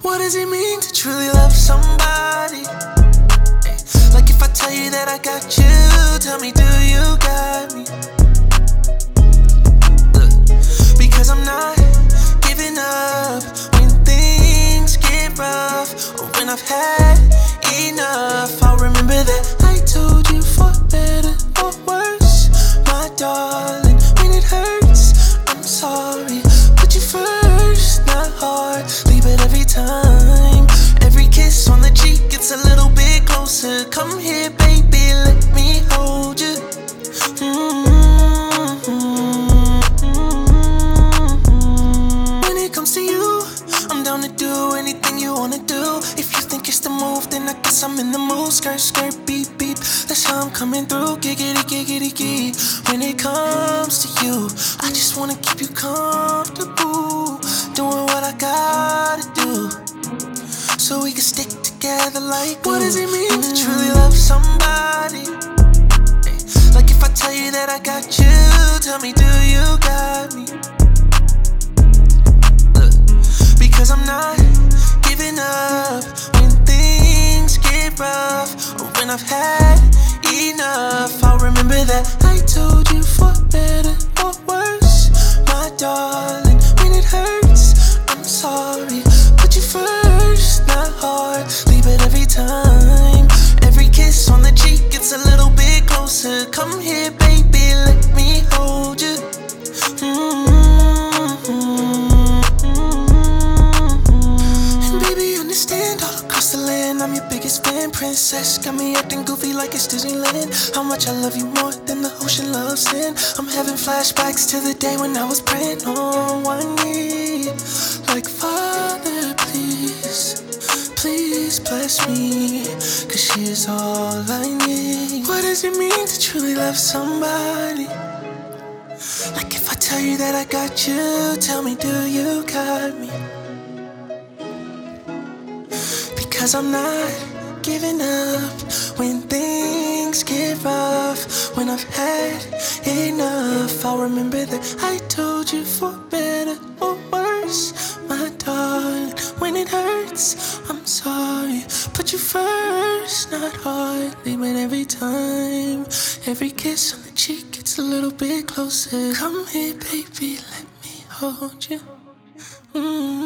What does it mean to truly love somebody? Ay, like if I tell you that I got you, tell me, do you got me? Look, because I'm not giving up when things get rough, or when I've had enough. I'll remember that I told you for better or worse, my darling. When it hurts, I'm sorry. Put you first, not hardly, but every time, every kiss on the cheek gets a little bit closer. Come here, baby, let me hold you. When it comes to you, I'm down to do anything you wanna do. If you think it's the move, then I guess I'm in the mood. Skirt, skirt, beep, beep, that's how I'm coming through. Giggity, giggity, gee. When it comes to you, I just wanna keep you comfortable, doing what I gotta do, so we can stick together like glue. What does it mean to truly love somebody? Ay, like if I tell you that I got you, tell me, do you got me? Look, because I'm not giving up when things get rough, or when I've had enough. I'll remember that I told you for better or worse, my darling. When it hurts, I'm sorry. Put you first, not hardly, but every time, every kiss on the cheek gets a little bit closer. Come here, baby, let me hold you. And baby, understand, all across the land, I'm your biggest fan. Princess got me acting goofy like it's Disneyland. How much I love you more than the ocean loves sand. I'm having flashbacks to the day when I was praying on one knee, like, Father, please, please bless me, 'cause she is all I need. What does it mean to truly love somebody? Like if I tell you that I got you, tell me, do you got me? Because I'm not giving up when things get rough, when I've had enough. I'll remember that I told you for better or worse, my darling. When it hurts, I'm sorry. Put you first, not hardly, but every time, every kiss on the cheek gets a little bit closer. Come here, baby, let me hold you.